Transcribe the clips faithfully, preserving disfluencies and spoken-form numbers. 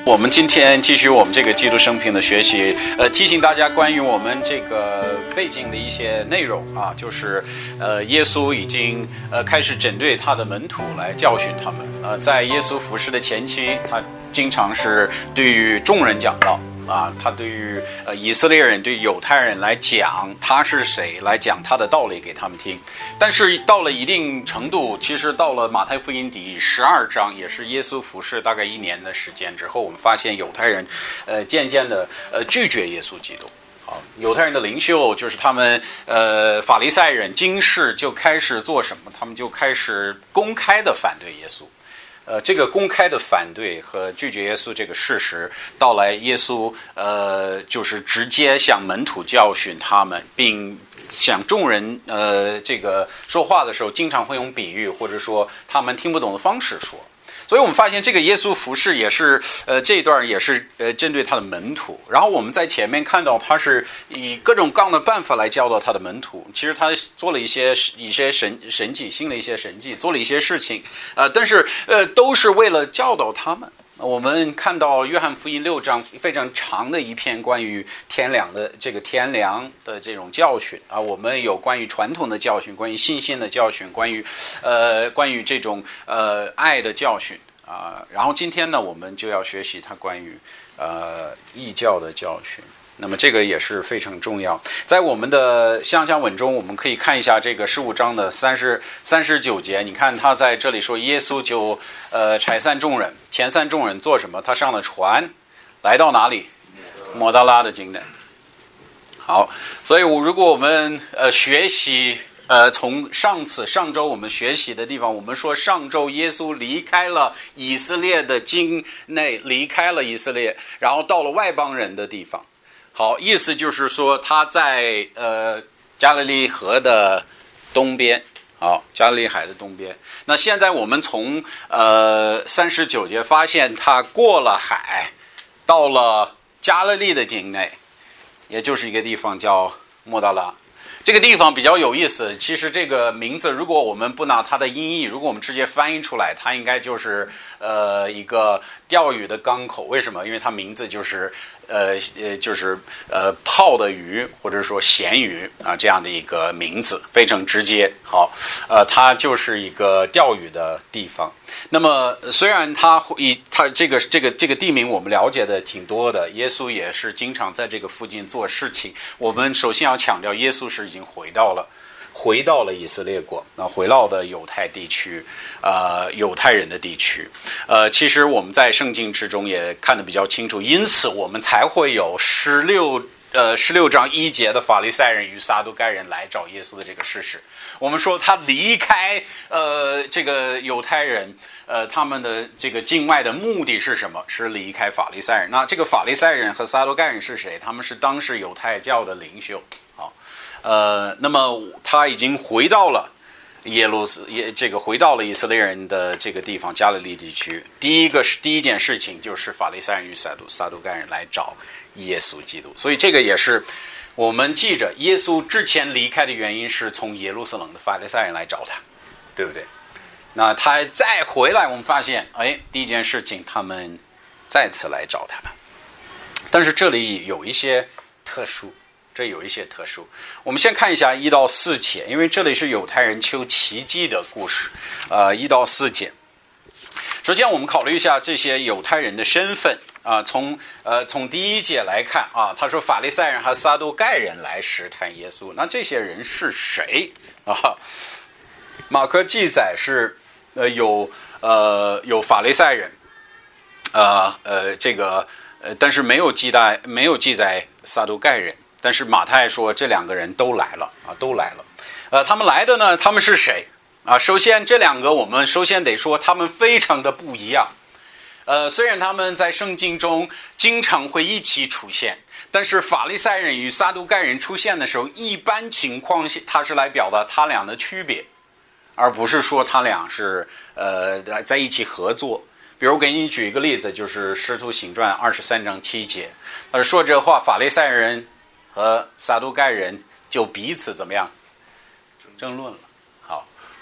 我们今天继续我们这个基督生平的学习，呃，提醒大家关于我们这个背景的一些内容啊，就是呃，耶稣已经呃开始针对他的门徒来教训他们。呃，在耶稣服事的前期，他经常是对于众人讲道。啊，他对于呃以色列人、对犹太人来讲他是谁，来讲他的道理给他们听。但是到了一定程度，其实到了马太福音第十二章，也是耶稣服事大概一年的时间之后，我们发现犹太人呃渐渐的呃拒绝耶稣基督。好，犹太人的领袖就是他们呃法利赛人、经士就开始做什么？他们就开始公开的反对耶稣。呃，这个公开的反对和拒绝耶稣这个事实到来，耶稣呃就是直接向门徒教训他们，并向众人呃这个说话的时候，经常会用比喻或者说他们听不懂的方式说。所以我们发现这个耶稣服事也是呃这一段也是呃针对他的门徒，然后我们在前面看到他是以各种各样的办法来教导他的门徒。其实他做了一些一些神神迹，行了一些神迹，做了一些事情，呃，但是呃都是为了教导他们。我们看到约翰福音六章非常长的一篇关于天良的这个天良的这种教训啊，我们有关于传统的教训，关于信心的教训，关于呃关于这种呃爱的教训啊。然后今天呢，我们就要学习他关于呃异教的教训。那么这个也是非常重要。在我们的香香文中，我们可以看一下这个十五章的三十三十九节。你看他在这里说，耶稣就呃拆散众人，遣散众人做什么？他上了船，来到哪里？抹大拉的境内。好，所以我如果我们呃学习呃从上次上周我们学习的地方，我们说上周耶稣离开了以色列的境内，离开了以色列，然后到了外邦人的地方。好，意思就是说他在呃加利利河的东边，好，加利利海的东边。那现在我们从呃三十九节发现他过了海，到了加利利的境内，也就是一个地方叫抹大拉。这个地方比较有意思，其实这个名字如果我们不拿它的音译，如果我们直接翻译出来，它应该就是呃一个钓鱼的港口。为什么？因为它名字就是呃呃就是呃泡的鱼，或者说咸鱼啊这样的一个名字，非常直接。好，呃它就是一个钓鱼的地方。那么虽然它以它这个这个这个地名我们了解的挺多的，耶稣也是经常在这个附近做事情。我们首先要强调，耶稣是已经回到了回到了以色列国，那回到的犹太地区，呃犹太人的地区。呃其实我们在圣经之中也看得比较清楚，因此我们才会有十六呃十六章一节的法利赛人与撒都该人来找耶稣的这个事实。我们说他离开呃这个犹太人呃他们的这个境外的目的是什么？是离开法利赛人。那这个法利赛人和撒都该人是谁？他们是当时犹太教的领袖。好，呃那么他已经回到了耶路斯也这个回到了以色列人的这个地方加利利地区。第一个是第一件事情就是法利赛人与撒都撒都该人来找耶稣基督。所以这个也是我们记着，耶稣之前离开的原因是从耶路撒冷的法利赛人来找他，对不对？那他再回来，我们发现，哎，第一件事情他们再次来找他们。但是这里有一些特殊，这有一些特殊。我们先看一下一到四节，因为这里是犹太人求奇迹的故事。呃，一到四节。首先，我们考虑一下这些犹太人的身份。啊，从呃从第一节来看啊，他说法利赛人和撒都该人来试探耶稣，那这些人是谁啊？马可记载是呃有呃有法利赛人，呃呃这个呃但是没有记载没有记载撒都该人，但是马太说这两个人都来了啊，都来了。呃，他们来的呢，他们是谁啊？首先这两个我们首先得说他们非常的不一样。呃，虽然他们在圣经中经常会一起出现，但是法利赛人与撒都该人出现的时候，一般情况下他是来表达他俩的区别，而不是说他俩是呃在一起合作。比如给你举一个例子，就是使徒行传二十三章七节，他说这话，法利赛人和撒都该人就彼此怎么样争论了。好，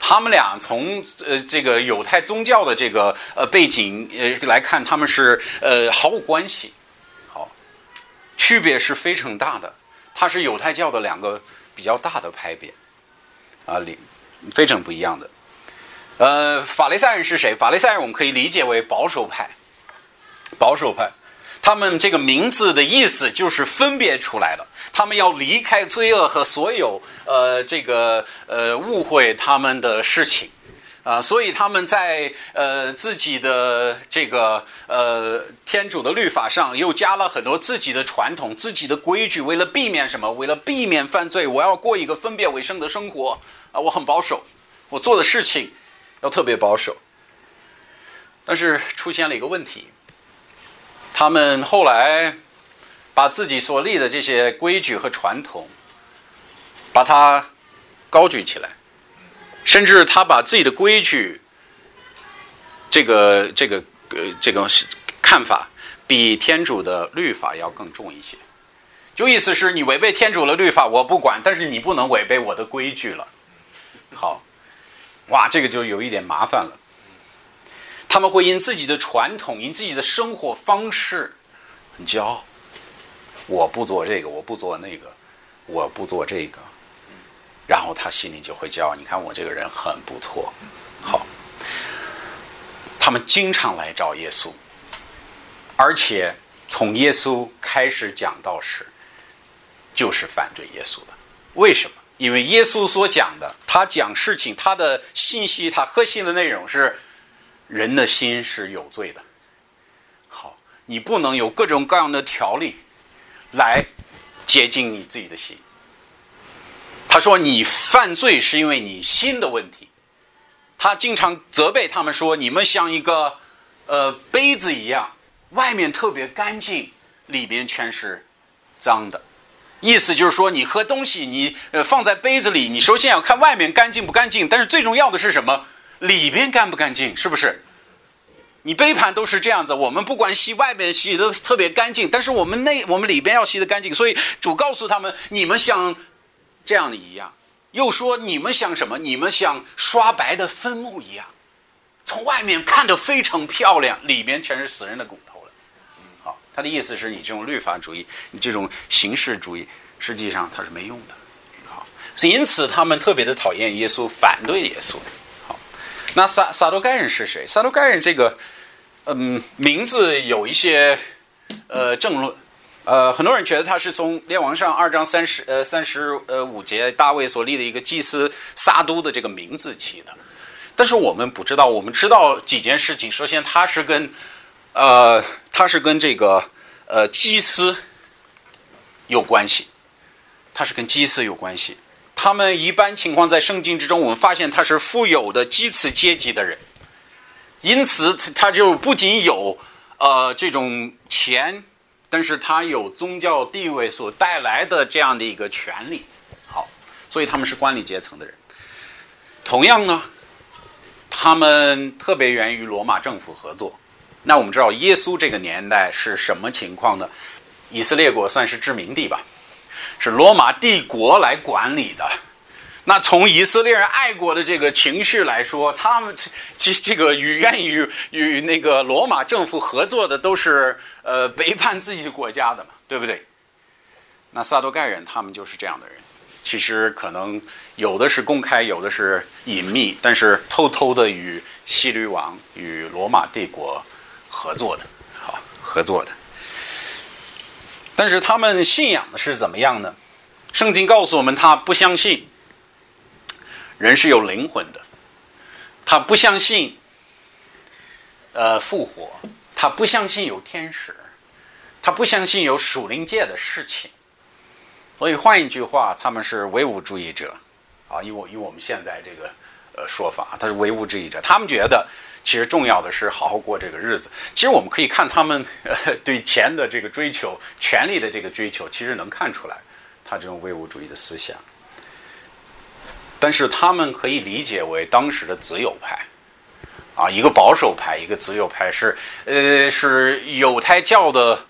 他们俩从呃这个犹太宗教的这个呃背景呃来看，他们是呃毫无关系。好，区别是非常大的。它是犹太教的两个比较大的派别啊，里非常不一样的。呃，法利赛人是谁？法利赛人我们可以理解为保守派。保守派，他们这个名字的意思就是分别出来了。他们要离开罪恶和所有呃这个呃误会他们的事情啊、呃，所以他们在呃自己的这个呃天主的律法上又加了很多自己的传统、自己的规矩，为了避免什么？为了避免犯罪，我要过一个分别为圣的生活啊、呃！我很保守，我做的事情要特别保守。但是出现了一个问题，他们后来把自己所立的这些规矩和传统，把它高举起来，甚至他把自己的规矩，这个这个呃这个看法，比天主的律法要更重一些。就意思是你违背天主的律法，我不管，但是你不能违背我的规矩了。好，哇，这个就有一点麻烦了。他们会因自己的传统，因自己的生活方式很骄傲。我不做这个，我不做那个，我不做这个，然后他心里就会骄傲。你看我这个人很不错。好，他们经常来找耶稣，而且从耶稣开始讲道时，就是反对耶稣的。为什么？因为耶稣所讲的，他讲事情，他的信息，他核心的内容是人的心是有罪的。好，你不能有各种各样的条例来接近你自己的心。他说你犯罪是因为你心的问题。他经常责备他们说，你们像一个呃杯子一样，外面特别干净，里面全是脏的。意思就是说，你喝东西，你呃放在杯子里，你首先要看外面干净不干净，但是最重要的是什么？里边干不干净，是不是？你杯盘都是这样子，我们不管洗外边洗的特别干净，但是我们内我们里边要洗的干净。所以主告诉他们，你们像这样的一样，又说你们像什么？你们像刷白的坟墓一样，从外面看得非常漂亮，里面全是死人的骨头了。好，他的意思是你这种律法主义，你这种形式主义，实际上它是没用的。好，所以因此他们特别的讨厌耶稣，反对耶稣。好，那撒撒都该人是谁？撒都该人这个，嗯，名字有一些呃争论。呃，很多人觉得他是从列王上二章三十呃三十呃五节大卫所立的一个祭司撒都的这个名字起的，但是我们不知道，我们知道几件事情。首先，他是跟呃他是跟这个呃祭司有关系，他是跟祭司有关系。他们一般情况在圣经之中，我们发现他是富有的祭司阶级的人，因此他就不仅有呃这种钱。但是他有宗教地位所带来的这样的一个权利，好，所以他们是管理阶层的人。同样呢，他们特别愿意与罗马政府合作。那我们知道耶稣这个年代是什么情况呢？以色列国算是殖民地吧，是罗马帝国来管理的。那从以色列人爱国的这个情绪来说，他们这这个与愿意与与那个罗马政府合作的都是呃背叛自己的国家的嘛，对不对？那撒都该人他们就是这样的人，其实可能有的是公开，有的是隐秘，但是偷偷的与希律王与罗马帝国合作的，好，合作的。但是他们信仰的是怎么样呢？圣经告诉我们，他不相信人是有灵魂的，他不相信呃复活，他不相信有天使，他不相信有属灵界的事情。所以换一句话，他们是唯物主义者啊，以我以我们现在这个呃说法，他是唯物主义者。他们觉得其实重要的是好好过这个日子。其实我们可以看他们呃对钱的这个追求，权力的这个追求，其实能看出来他这种唯物主义的思想。但是他们可以理解为当时的自由派啊，一个保守派，一个自由派，是呃是犹太教的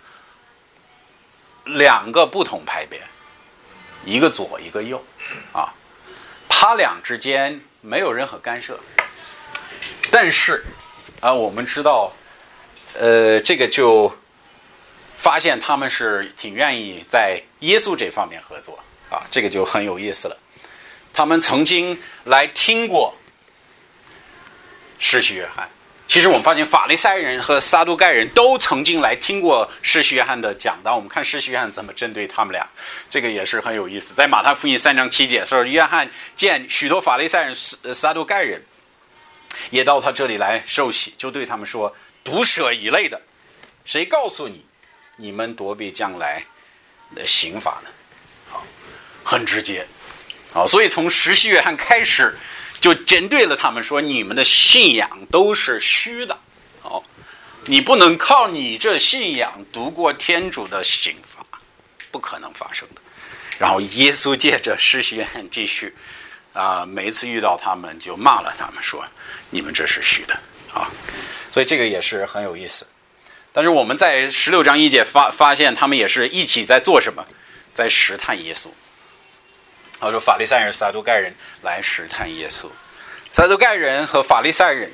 两个不同派别，一个左一个右啊，他俩之间没有任何干涉。但是啊，我们知道，呃，这个就发现他们是挺愿意在耶稣这方面合作啊，这个就很有意思了。他们曾经来听过施洗约翰。其实我们发现法利赛人和撒都盖人都曾经来听过施洗约翰的讲道。我们看施洗约翰怎么针对他们俩，这个也是很有意思。在马太福音三章七节说，约翰见许多法利赛人、撒都盖人也到他这里来受洗，就对他们说：毒蛇一类的，谁告诉你你们躲避将来的刑罚呢？好，很直接。好，所以从施洗约翰开始就针对了他们说，你们的信仰都是虚的。好，你不能靠你这信仰读过天主的刑罚，不可能发生的。然后耶稣借着施洗约翰继续啊、呃，每一次遇到他们就骂了他们说，你们这是虚的啊。所以这个也是很有意思。但是我们在十六章一节发发现他们也是一起在做什么，在试探耶稣。他说法利赛人、撒都盖人来试探耶稣。撒都盖人和法利赛人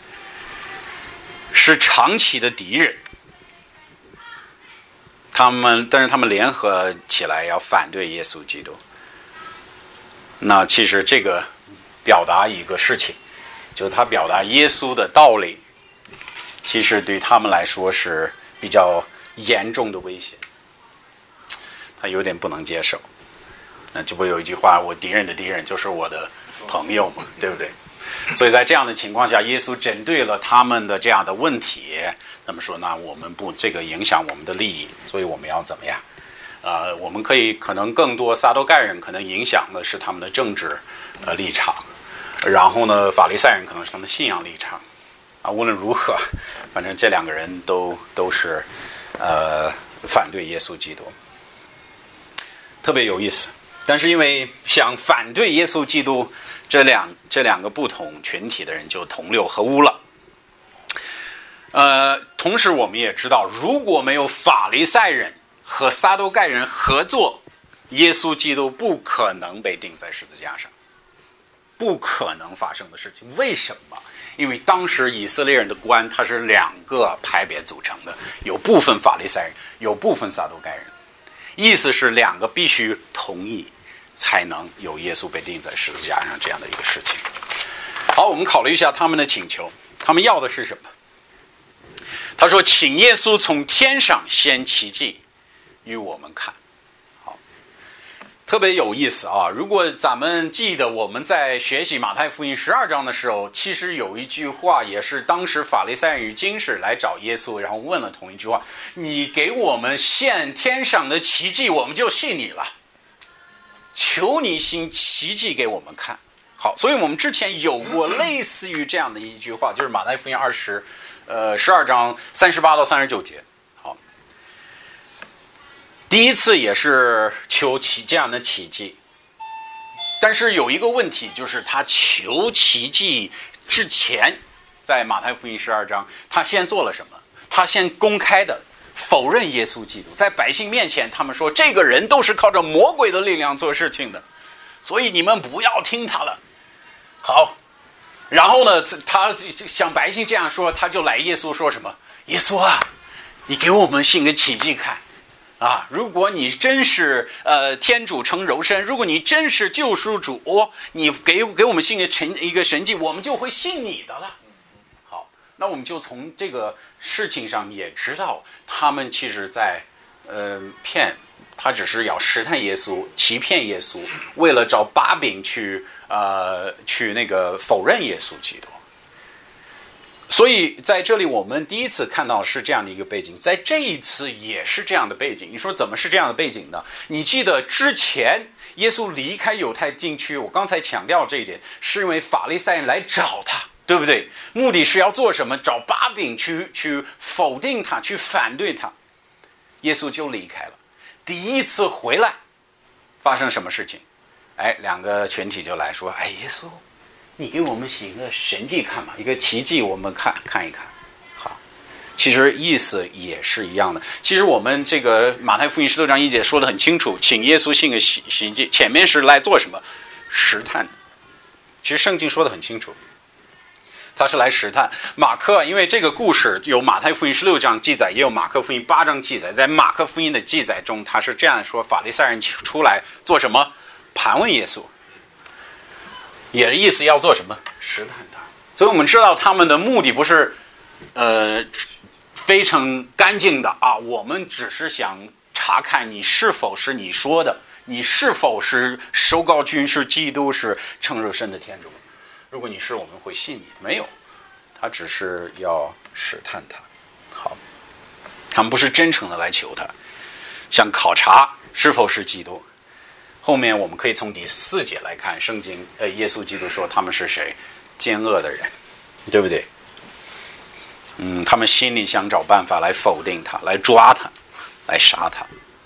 是长期的敌人，他们但是他们联合起来要反对耶稣基督。那其实这个表达一个事情，就是他表达耶稣的道理，其实对他们来说是比较严重的威胁，他有点不能接受。那这不有一句话，我敌人的敌人就是我的朋友嘛，对不对？所以在这样的情况下，耶稣针对了他们的这样的问题，那么说，那我们不这个影响我们的利益，所以我们要怎么样？呃，我们可以可能更多撒都盖人可能影响的是他们的政治呃立场，然后呢，法利赛人可能是他们信仰立场啊。无论如何，反正这两个人都都是呃反对耶稣基督，特别有意思。但是因为想反对耶稣基督，这两这两个不同群体的人就同流合污了。呃，同时我们也知道，如果没有法利赛人和撒都盖人合作，耶稣基督不可能被钉在十字架上，不可能发生的事情。为什么？因为当时以色列人的官他是两个派别组成的，有部分法利赛人，有部分撒都盖人。意思是两个必须同意，才能有耶稣被钉在十字架上这样的一个事情。好，我们考虑一下他们的请求，他们要的是什么？他说，请耶稣从天上显奇迹与我们看。好，特别有意思啊！如果咱们记得我们在学习马太福音十二章的时候，其实有一句话也是当时法利赛人与经师来找耶稣，然后问了同一句话：你给我们现天上的奇迹，我们就信你了。求你行奇迹给我们看。好，所以我们之前有过类似于这样的一句话，就是马太福音二十，呃，十二章三十八到三十九节。好，第一次也是求奇这样的奇迹，但是有一个问题，就是他求奇迹之前，在马太福音十二章，他先做了什么？他先公开的否认耶稣基督，在百姓面前，他们说这个人都是靠着魔鬼的力量做事情的，所以你们不要听他了。好，然后呢，他向百姓这样说，他就来耶稣说什么？耶稣啊，你给我们信个奇迹看啊！如果你真是呃天主成柔身，如果你真是救赎主，哦、你给给我们信个神一个神迹，我们就会信你的了。好，那我们就从这个事情上也知道，他们其实在呃骗。他只是要试探耶稣，欺骗耶稣，为了找把柄去呃去那个否认耶稣基督。所以在这里我们第一次看到是这样的一个背景，在这一次也是这样的背景。你说怎么是这样的背景呢？你记得之前耶稣离开犹太禁区，我刚才强调这一点，是因为法利赛人来找他，对不对？目的是要做什么？找把柄去去否定他，去反对他。耶稣就离开了。第一次回来发生什么事情？哎，两个群体就来说，哎，耶稣你给我们行个神迹看嘛，一个奇迹我们看看一看。好，其实意思也是一样的。其实我们这个马太福音十六章一节说得很清楚，请耶稣行个奇迹，前面是来做什么？试探。 其实圣经说得很清楚，他是来试探马克。因为这个故事有马太福音十六章记载，也有马可福音八章记载。在马可福音的记载中，他是这样说：法利赛人出来做什么？盘问耶稣，也是意思要做什么？试探他。所以我们知道他们的目的不是呃非常干净的啊，我们只是想查看你是否是你说的，你是否是受膏君，是基督，是承受神的天主。如果你是，我们会信你。没有，他只是要试探他。好，他们不是真诚的来求他，想考察是否是基督。后面我们可以从第四节来看，圣经呃，耶稣基督说他们是谁？奸恶的人，对不对？嗯，他们心里想找办法来否定他，来抓他，来杀他。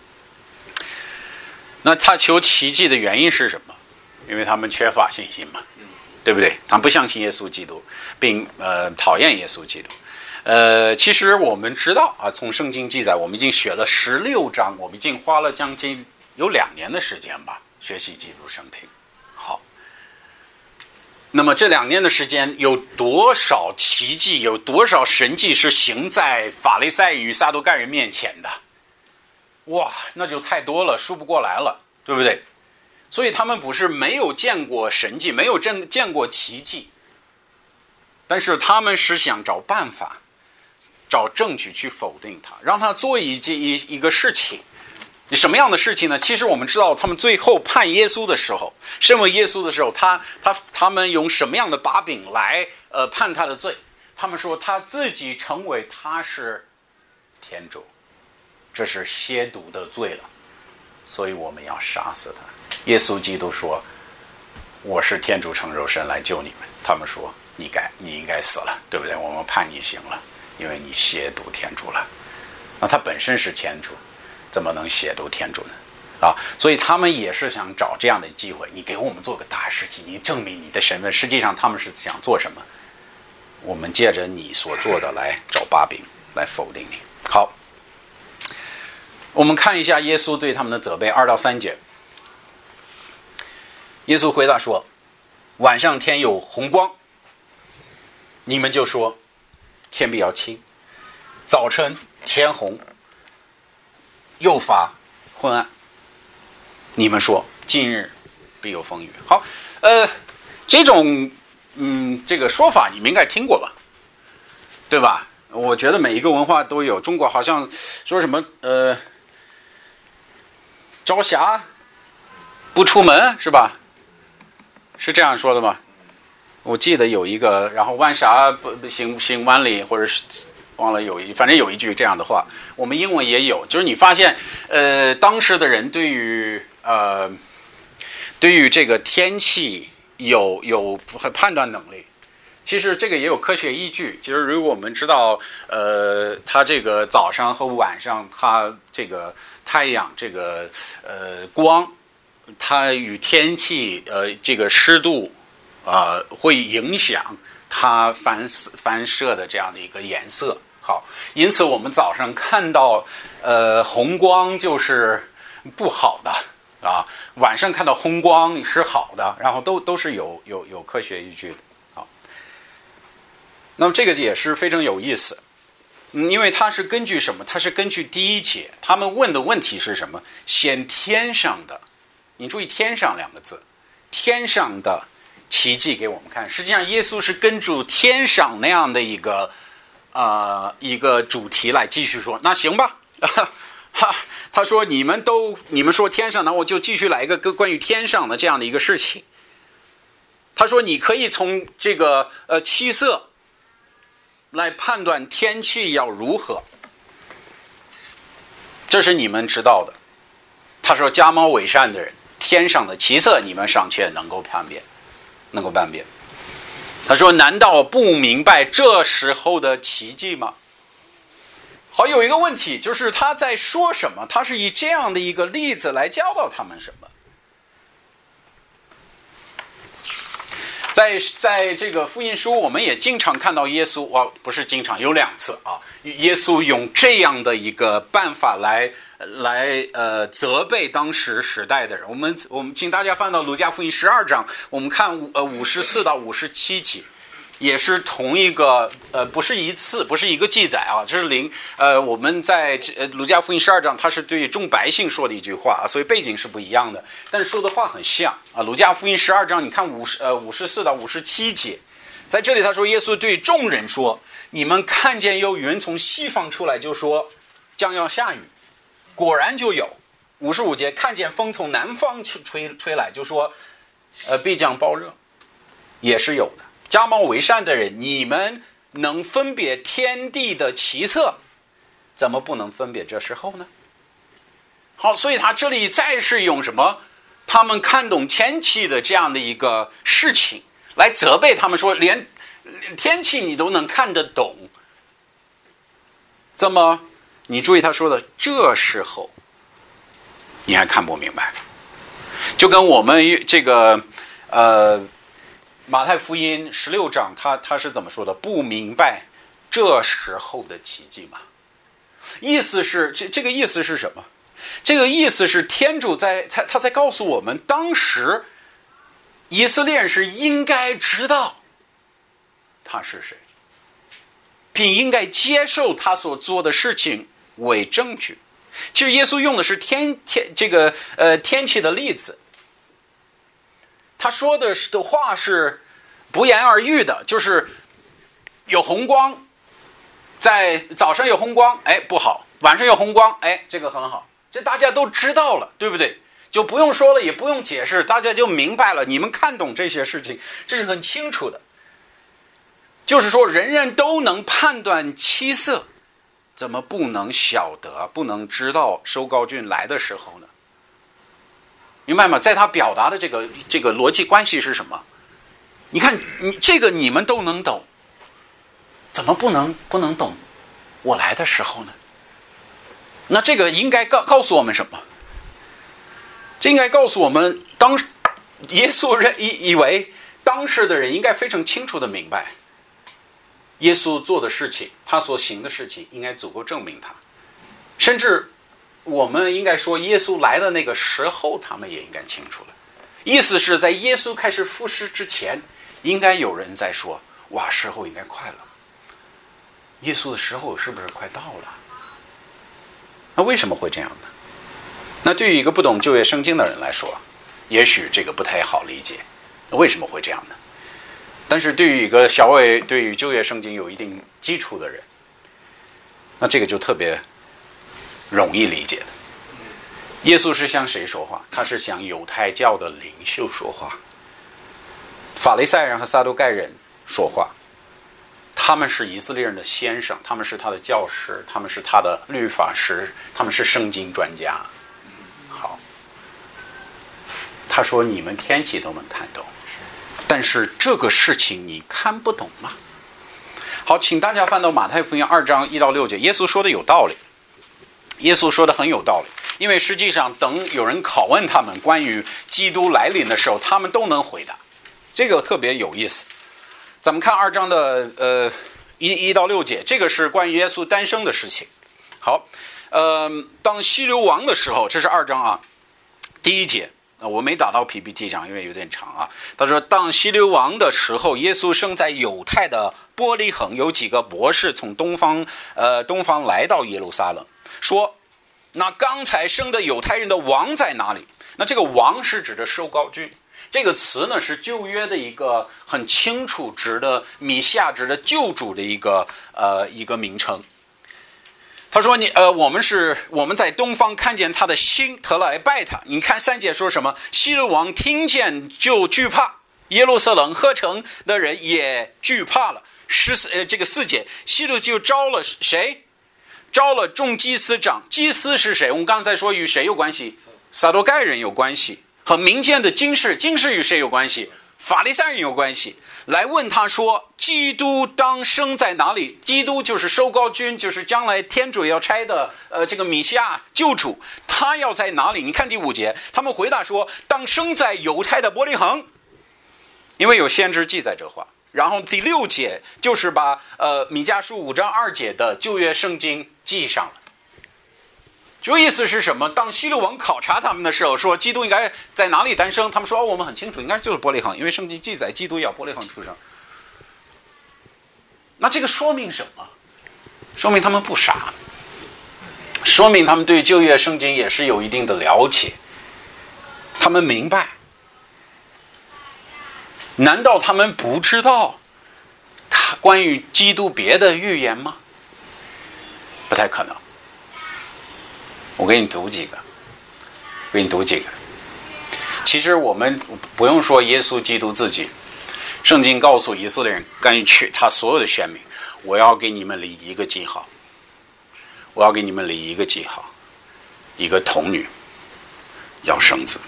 那他求奇迹的原因是什么？因为他们缺乏信心嘛，对不对？他们不相信耶稣基督，并呃讨厌耶稣基督。呃，其实我们知道啊，从圣经记载，我们已经学了十六章，我们已经花了将近有两年的时间吧，学习基督生平。好。那么这两年的时间，有多少奇迹，有多少神迹是行在法利赛与撒都该人面前的？哇，那就太多了，数不过来了，对不对？所以他们不是没有见过神迹，没有见见过奇迹，但是他们是想找办法，找证据去否定他，让他做一件一一个事情。什么样的事情呢？其实我们知道，他们最后判耶稣的时候，审问耶稣的时候，他他他们用什么样的把柄来呃判他的罪？他们说他自己成为他是天主，这是亵渎的罪了，所以我们要杀死他。耶稣基督说：“我是天主承受神来救你们。”他们说：“你该你应该死了，对不对？我们判你刑了，因为你亵渎天主了。”那他本身是天主，怎么能亵渎天主呢？啊，所以他们也是想找这样的机会，你给我们做个大事情，你证明你的身份。实际上他们是想做什么？我们借着你所做的来找把柄，来否定你。好，我们看一下耶稣对他们的责备，二到三节。耶稣回答说：“晚上天有红光，你们就说天必要晴；早晨天红，又发昏暗，你们说今日必有风雨。”好，呃，这种嗯这个说法你们应该听过吧，对吧？我觉得每一个文化都有。中国好像说什么呃，朝霞不出门是吧？是这样说的吗？我记得有一个，然后晚霞不行行万里，或者是忘了有一，反正有一句这样的话。我们英文也有，就是你发现，呃，当时的人对于呃，对于这个天气有有判断能力。其实这个也有科学依据。其实如果我们知道，呃，它这个早上和晚上，它这个太阳这个呃光，它与天气呃这个湿度啊、呃、会影响它反反射的这样的一个颜色。好，因此我们早上看到呃红光就是不好的啊，晚上看到红光是好的，然后都都是有有有科学依据的。好，那么这个也是非常有意思，嗯，因为它是根据什么？它是根据第一节，他们问的问题是什么？显天上的，你注意天上两个字，天上的奇迹给我们看。实际上耶稣是根据天上那样的一个呃一个主题来继续说。那行吧，哈，他说你们都你们说天上，那我就继续来一个关于天上的这样的一个事情。他说你可以从这个呃气色来判断天气要如何，这是你们知道的。他说假冒伪善的人，天上的奇色你们尚且能够判别，能够判别。他说难道不明白这时候的奇迹吗？好，有一个问题，就是他在说什么？他是以这样的一个例子来教导他们什么？ 在在这个福音书，我们也经常看到耶稣，哇，不是经常，有两次啊，耶稣用这样的一个办法来来呃责备当时时代的人。我们我们请大家翻到路加福音十二章，我们看呃五十四到五十七节。也是同一个呃，不是一次，不是一个记载啊，这是零呃，我们在呃路加福音十二章，他是对众百姓说的一句话，所以背景是不一样的，但是说的话很像啊。路加福音十二章，你看五十呃五十四到五十七节，在这里他说，耶稣对众人说：“你们看见有云从西方出来，就说将要下雨，果然就有。”五十五节，看见风从南方吹吹来，就说呃必将暴热，也是有的。假冒为善的人，你们能分别天地的奇策，怎么不能分别这时候呢？好，所以他这里再是用什么？他们看懂天气的这样的一个事情来责备他们，说连天气你都能看得懂，怎么你注意他说的这时候你还看不明白？就跟我们这个呃马太福音十六章，他他是怎么说的？不明白这时候的奇迹嘛？意思是这这个意思是什么？这个意思是天主在在他在告诉我们，当时以色列人是应该知道他是谁，并应该接受他所做的事情为证据。其实耶稣用的是天天这个呃天气的例子。他说的的话是不言而喻的，就是有红光，在早上有红光，哎不好，晚上有红光，哎这个很好，这大家都知道了，对不对？就不用说了，也不用解释，大家就明白了，你们看懂这些事情，这是很清楚的。就是说人人都能判断七色，怎么不能晓得，不能知道收膏菌来的时候呢？明白吗？在他表达的这个这个逻辑关系是什么？你看，你这个你们都能懂，怎么不能不能懂我来的时候呢？那这个应该告告诉我们什么？这应该告诉我们，当耶稣人以以为当时的人应该非常清楚的明白，耶稣做的事情，他所行的事情，应该足够证明他，甚至。我们应该说耶稣来的那个时候他们也应该清楚了，意思是在耶稣开始复世之前，应该有人在说，哇，时候应该快了，耶稣的时候是不是快到了？那为什么会这样呢？那对于一个不懂旧约圣经的人来说，也许这个不太好理解，为什么会这样呢？但是对于一个小伟对于旧约圣经有一定基础的人，那这个就特别容易理解的。耶稣是向谁说话？他是向犹太教的领袖说话，法利赛人和撒都该人说话。他们是以色列人的先生，他们是他的教师，他们是他的律法师，他们是圣经专家。好，他说你们天气都能看懂，但是这个事情你看不懂吗？好，请大家翻到马太福音二章一到六节，耶稣说的有道理。耶稣说的很有道理，因为实际上等有人拷问他们关于基督来临的时候，他们都能回答，这个特别有意思。咱们看二章的呃一一到六节，这个是关于耶稣诞生的事情。好，呃，当希律王的时候，这是二章啊，第一节，我没打到 P P T 上，因为有点长啊。他说，当希律王的时候，耶稣生在犹太的伯利恒，有几个博士从东方呃东方来到耶路撒冷。说那刚才生的犹太人的王在哪里？那这个王是指的受膏君，这个词呢是旧约的一个很清楚指的弥赛亚，指的救主的一个呃一个名称。他说你呃我们是我们在东方看见他的星，特来拜他。你看三节说什么？希律王听见就惧怕，耶路撒冷合城的人也惧怕了。十四呃这个四节，希律就招了谁？招了众祭司长。祭司是谁？我们刚才说与谁有关系？撒都该人有关系，和民间的经士，经士与谁有关系？法利赛人有关系。来问他说，基督当生在哪里？基督就是受膏君，就是将来天主要差的呃这个弥赛亚救主，他要在哪里？你看第五节，他们回答说，当生在犹太的伯利恒。 因为有先知记载这话。然后第六节就是把呃米迦书五章二节的旧约圣经记上了。就意思是什么？当希律王考察他们的时候，说基督应该在哪里诞生，他们说、哦、我们很清楚，应该就是伯利恒，因为圣经记载基督要伯利恒出生。那这个说明什么？说明他们不傻，说明他们对旧约圣经也是有一定的了解，他们明白。难道他们不知道他关于基督别的预言吗？不太可能。我给你读几个，给你读几个。其实我们不用说耶稣基督自己，圣经告诉以色列人，根据他所有的选民，我要给你们立一个记号，我要给你们立一个记号，一个童女要生子，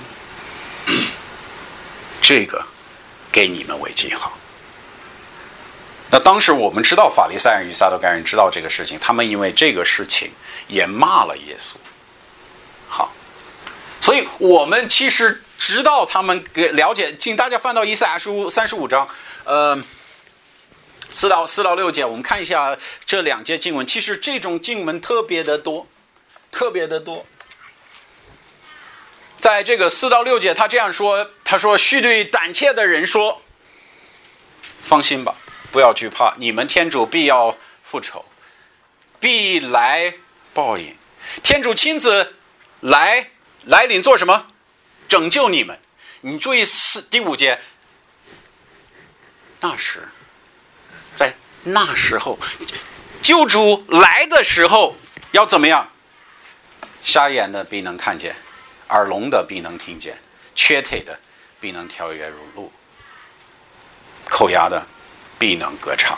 这个给你们为记号。那当时我们知道法利赛人与撒都该人知道这个事情，他们因为这个事情也骂了耶稣。好，所以我们其实直到他们了解，请大家翻到以赛亚书三十五章，呃，四到四到六节，我们看一下这两节经文。其实这种经文特别的多，特别的多。在这个四到六节，他这样说：“他说，须对胆怯的人说，放心吧。不要惧怕，你们天主必要复仇，必来报应。天主亲自来来临做什么？拯救你们。你注意四第五节，那时，在那时候，救主来的时候要怎么样？瞎眼的必能看见，耳聋的必能听见，瘸腿的必能跳跃如鹿，口哑的必能歌唱。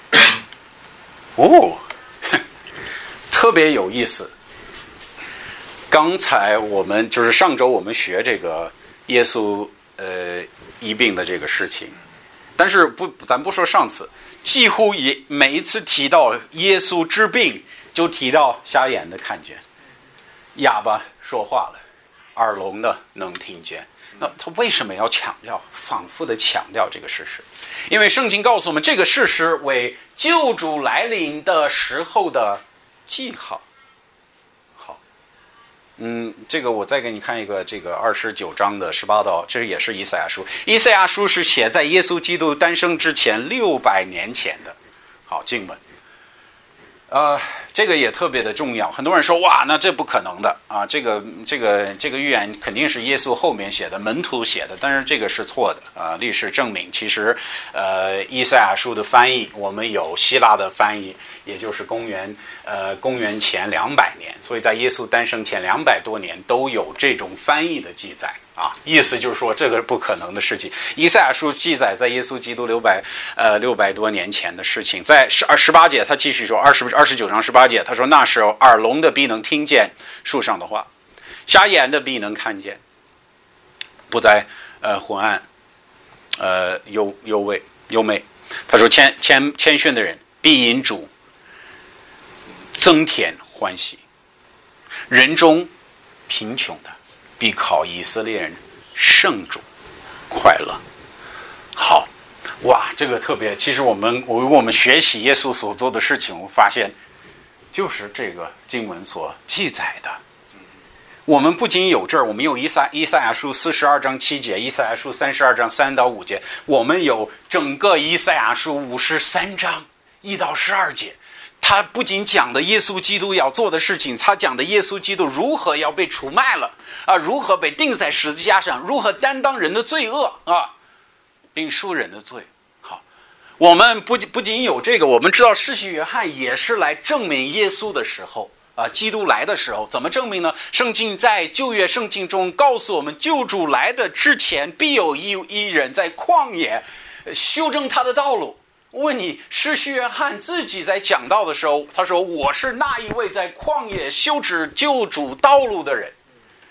哦，特别有意思。刚才我们就是上周我们学这个耶稣呃医病的这个事情，但是不，咱不说上次，几乎也每一次提到耶稣治病，就提到瞎眼的看见，哑巴说话了，耳聋的能听见。那他为什么要强调，反复的强调这个事实？因为圣经告诉我们，这个事实为救主来临的时候的记号。好，嗯，这个我再给你看一个，这个二十九章的十八到，这也是以赛亚书。以赛亚书是写在耶稣基督诞生之前六百年前的，好经文。呃，这个也特别的重要。很多人说，哇，那这不可能的啊！这个这个这个预言肯定是耶稣后面写的，门徒写的，但是这个是错的啊！历史证明，其实，呃，以赛亚书的翻译，我们有希腊的翻译，也就是公元呃公元前两百年，所以在耶稣诞生前两百多年都有这种翻译的记载啊。意思就是说，这个不可能的事情。以赛亚书记载在耶稣基督六百呃六百多年前的事情，在十二十八节，他继续说二十。二十九章十八节，他说那时候耳聋的必能听见树上的话，瞎眼的必能看见，不再呃昏暗，呃幽幽畏幽昧。他说谦谦谦逊的人必因主增添欢喜，人中贫穷的必靠以色列人圣主快乐。好。哇，这个特别。其实我们我我们学习耶稣所做的事情，我发现就是这个经文所记载的。我们不仅有这儿，我们有以赛以赛亚书四十二章七节，以赛亚书三十二章三到五节，我们有整个以赛亚书五十三章一到十二节。他不仅讲的耶稣基督要做的事情，他讲的耶稣基督如何要被出卖了啊，如何被钉在十字架上，如何担当人的罪恶啊。并赎人的罪。好，我们不不仅有这个，我们知道施洗约翰也是来证明耶稣的时候啊，基督来的时候，怎么证明呢？圣经在旧约圣经中告诉我们，救主来的之前，必有一一人在旷野修正他的道路。我问你，施洗约翰自己在讲道的时候，他说：“我是那一位在旷野修直救主道路的人。”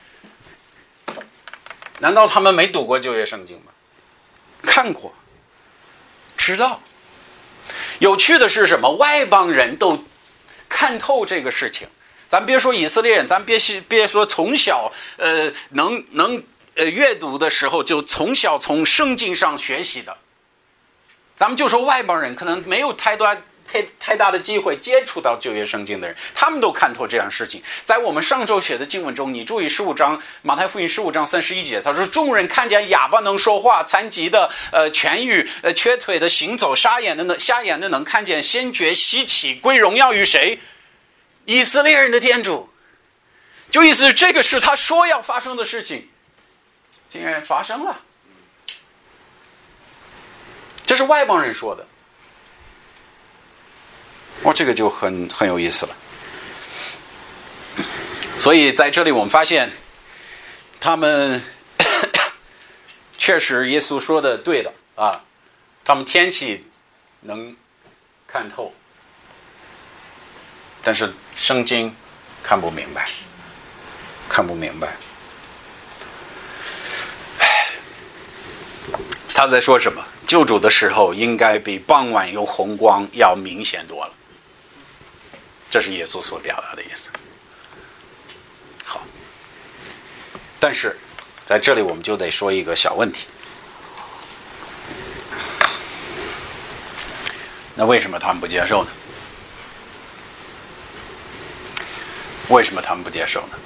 难道他们没读过旧约圣经吗？看过，知道。有趣的是什么？外邦人都看透这个事情。咱别说以色列人，咱别别说从小呃能能呃阅读的时候就从小从圣经上学习的。咱们就说外邦人可能没有太多太太大的机会接触到旧约圣经的人，他们都看透这样事情。在我们上周学的经文中，你注意十五章马太福音十五章三十一节，他说众人看见哑巴能说话，残疾的呃痊愈，呃瘸腿的行走，瞎眼的能瞎眼的能看见，先觉稀奇，归荣耀于谁？以色列人的天主。就意思是这个是他说要发生的事情，竟然发生了。这是外邦人说的，哇，这个就很很有意思了。所以在这里我们发现，他们确实耶稣说的对的啊，他们天气能看透，但是圣经看不明白，看不明白。他在说什么？救主的时候应该比傍晚有红光要明显多了，这是耶稣所表达的意思。好，但是在这里我们就得说一个小问题，那为什么他们不接受呢？为什么他们不接受呢？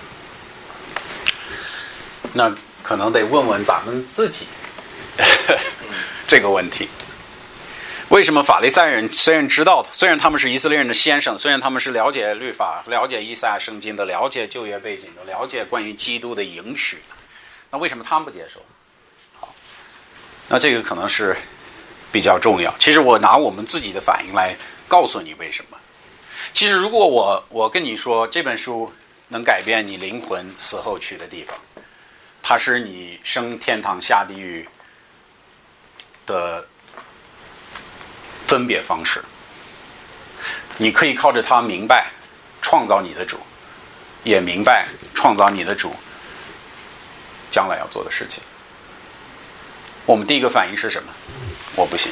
那可能得问问咱们自己这个问题。为什么法利赛人虽然知道，虽然他们是以色列人的先生，虽然他们是了解律法、了解以赛亚圣经的、了解旧约背景的、了解关于基督的应许的，那为什么他们不接受？好，那这个可能是比较重要。其实我拿我们自己的反应来告诉你为什么。其实如果我我跟你说这本书能改变你灵魂死后去的地方，它是你升天堂下地狱的分别方式，你可以靠着它明白创造你的主，也明白创造你的主将来要做的事情。我们第一个反应是什么？我不信。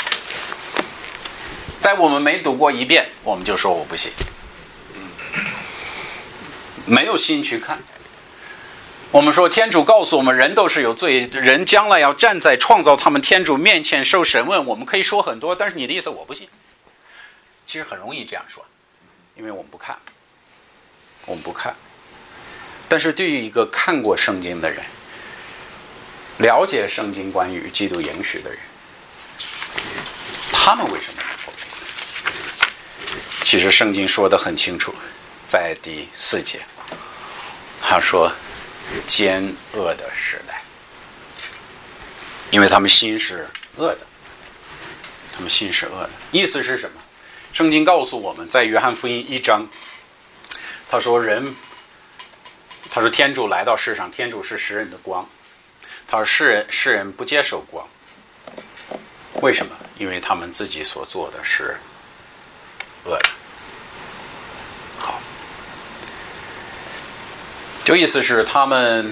在我们没读过一遍，我们就说我不信，没有心去看。我们说天主告诉我们人都是有罪，人将来要站在创造他们天主面前受审问。我们可以说很多，但是你的意思我不信。其实很容易这样说，因为我们不看，我们不看。但是对于一个看过圣经的人，了解圣经关于基督应许的人，他们为什么不否认？其实圣经说得很清楚，在第四节他说奸恶的时代，因为他们心是恶的，他们心是恶的。意思是什么？圣经告诉我们，在约翰福音一章，他说人，他说天主来到世上，天主是世人的光，他说世人世人不接受光，为什么？因为他们自己所做的是恶的。好，就意思是他们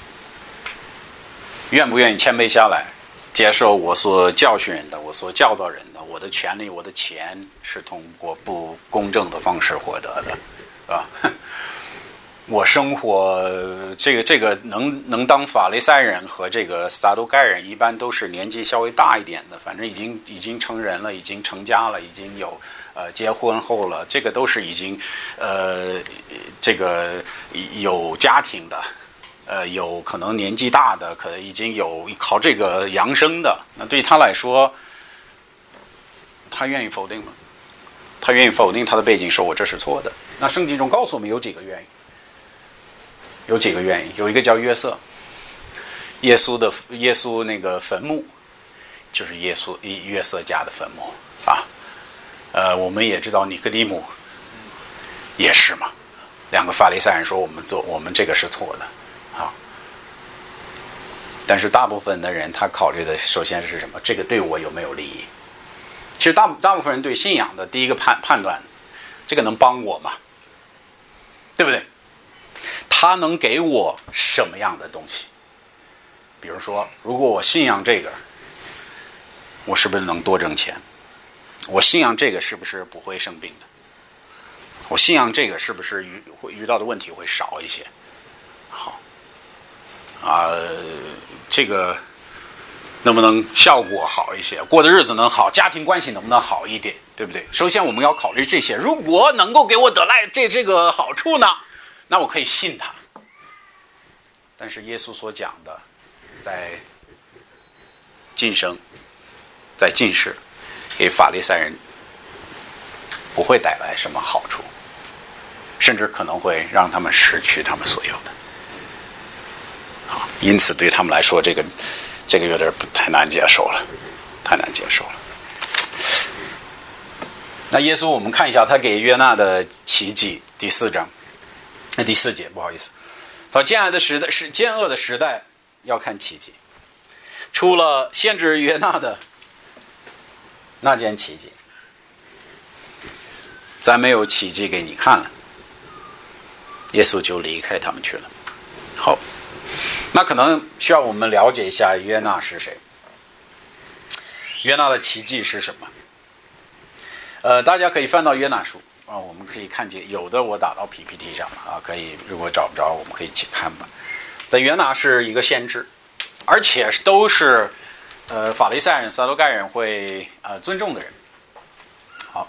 愿不愿意谦卑下来，接受我所教训人的，我所教导人的，我的权利，我的钱是通过不公正的方式获得的，是吧？我生活这个这个能能当法利赛人和这个撒都该人，一般都是年纪稍微大一点的，反正已经已经成人了，已经成家了，已经有呃结婚后了，这个都是已经呃这个有家庭的，呃有可能年纪大的，可能已经有靠这个养生的，那对他来说，他愿意否定吗？他愿意否定他的背景，说我这是错的。那圣经中告诉我们有几个原因。有几个原因，有一个叫约瑟，耶稣的耶稣那个坟墓，就是耶稣约瑟家的坟墓啊。呃，我们也知道尼哥底母也是嘛，两个法利赛人说我们做我们这个是错的啊。但是大部分的人他考虑的首先是什么？这个对我有没有利益？其实大大部分人对信仰的第一个判判断，这个能帮我吗？对不对？他能给我什么样的东西？比如说，如果我信仰这个，我是不是能多挣钱？我信仰这个是不是不会生病的？我信仰这个是不是遇会遇到的问题会少一些？好， 啊、呃，这个能不能效果好一些，过的日子能好，家庭关系能不能好一点，对不对？首先我们要考虑这些，如果能够给我得来这这个好处呢，那我可以信他。但是耶稣所讲的，在今生，在今世，给法利赛人不会带来什么好处，甚至可能会让他们失去他们所有的。啊，因此对他们来说，这个这个有点不太难接受了，太难接受了。那耶稣，我们看一下他给约纳的奇迹，第四章，那第四节，不好意思。到艰恶的时代，是艰恶的时代，要看奇迹。除了先知约纳的那件奇迹，再没有奇迹给你看了。耶稣就离开他们去了。好，那可能需要我们了解一下约纳是谁。约纳的奇迹是什么？呃，大家可以翻到约纳书。啊，我们可以看见有的我打到 P P T 上了啊，可以如果找不着，我们可以一起看吧。但约拿是一个先知，而且都是呃法利赛人、撒都该人会呃尊重的人。好，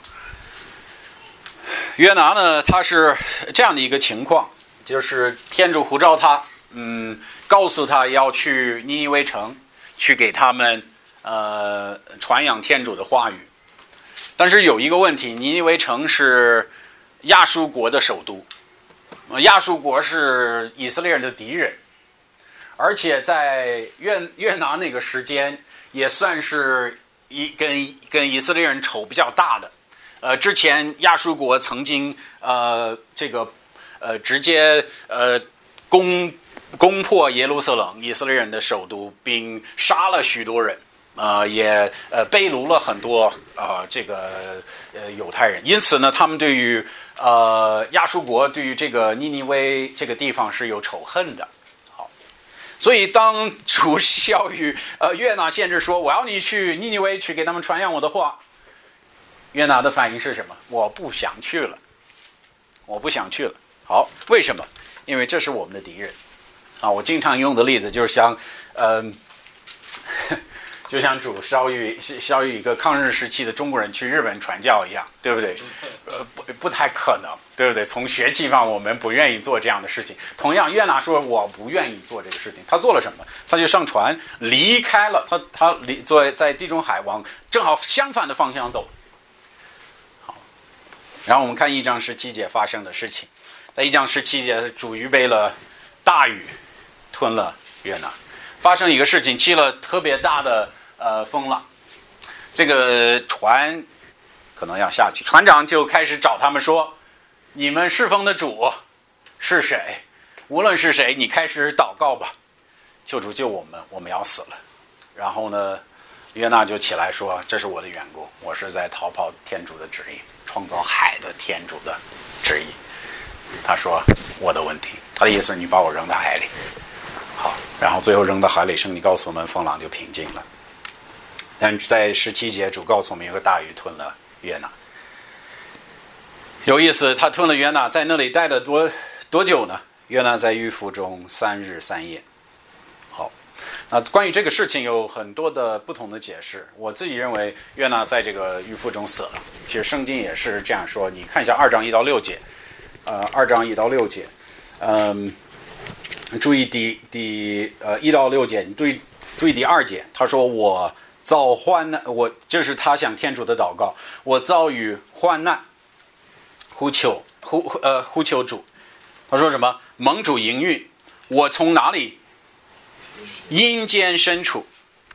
约拿呢，他是这样的一个情况，就是天主呼召他，嗯，告诉他要去尼尼微城，去给他们呃传扬天主的话语。但是有一个问题，尼尼微城是亚述国的首都，亚述国是以色列人的敌人，而且在约约拿那个时间也算是一跟跟以色列人仇比较大的。呃，之前亚述国曾经呃这个呃直接呃攻攻破耶路撒冷，以色列人的首都，并杀了许多人。呃，也呃被掳了很多啊、呃，这个呃犹太人，因此呢，他们对于呃亚述国对于这个尼尼微这个地方是有仇恨的。好，所以当主教谕呃约拿先知说我要你去尼尼微去给他们传扬我的话，约拿的反应是什么？我不想去了，我不想去了。好，为什么？因为这是我们的敌人啊！我经常用的例子就是像嗯。呃就像主教育教育一个抗日时期的中国人去日本传教一样，对不对？呃，不不太可能，对不对？从学习上我们不愿意做这样的事情。同样，约拿说我不愿意做这个事情，他做了什么？他就上船离开了，他他离在在地中海往正好相反的方向走。好，然后我们看一章十七节发生的事情，在一章十七节，主预备了大雨，吞了约拿。发生一个事情，起了特别大的呃风浪，这个船可能要下去，船长就开始找他们说：“你们侍奉的主是谁？无论是谁，你开始祷告吧，求主救我们，我们要死了。”然后呢，约拿就起来说：“这是我的缘故，我是在逃跑天主的旨意，创造海的天主的旨意。”他说：“我的问题。”他的意思是你把我扔到海里。好，然后最后扔到海里，圣经告诉我们风浪就平静了。但在十七节，主告诉我们有个大鱼吞了约拿。有意思，他吞了约拿，在那里待了多多久呢？约拿在鱼腹中三日三夜。好，那关于这个事情有很多的不同的解释。我自己认为约拿在这个鱼腹中死了。其实圣经也是这样说，你看一下二章一到六节，呃，二章一到六节，嗯。注意第第呃一到六节，你注意注意第二节，他说我遭患难，我这是他向天主的祷告，我遭遇患难，呼求呼呃呼求主，他说什么？蒙主应允，我从哪里？阴间深处。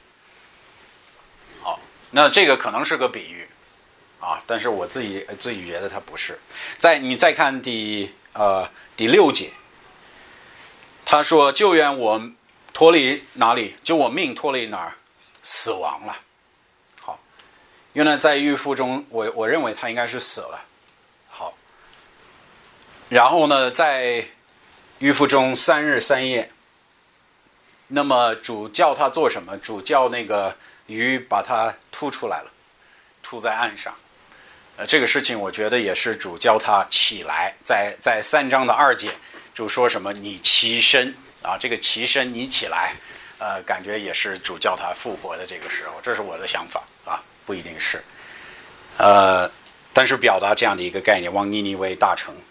好，那这个可能是个比喻啊，但是我自己自己觉得它不是。再你再看第呃第六节。他说：“救援我脱离哪里？救我命脱离哪儿？死亡了。”好，原来在狱腹中，我我认为他应该是死了。好，然后呢，在狱腹中三日三夜。那么主叫他做什么？主叫那个鱼把它吐出来了，吐在岸上。呃，这个事情我觉得也是主叫他起来，在在三章的二节。主说什么？你起身啊，这个起身你起来，呃，感觉也是主叫他复活的这个时候，这是我的想法啊，不一定是，呃，但是表达这样的一个概念，往尼尼微大城。